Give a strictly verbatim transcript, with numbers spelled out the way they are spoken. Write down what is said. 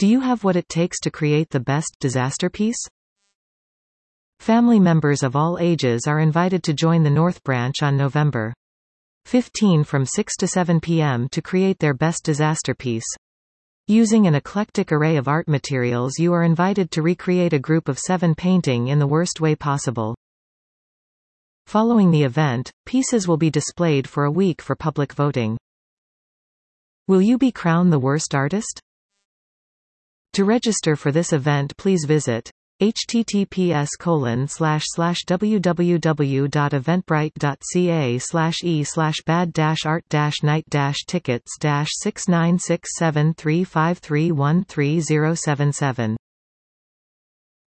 Do you have what it takes to create the best disaster piece? Family members of all ages are invited to join the North Branch on November fifteenth from six to seven p m to create their best disaster piece. Using an eclectic array of art materials, you are invited to recreate a group of seven painting in the worst way possible. Following the event, pieces will be displayed for a week for public voting. Will you be crowned the worst artist? To register for this event, please visit https colon slash slash www.eventbrite.ca slash e slash bad dash art dash night dash tickets dash six nine six seven three five three one three zero seven seven.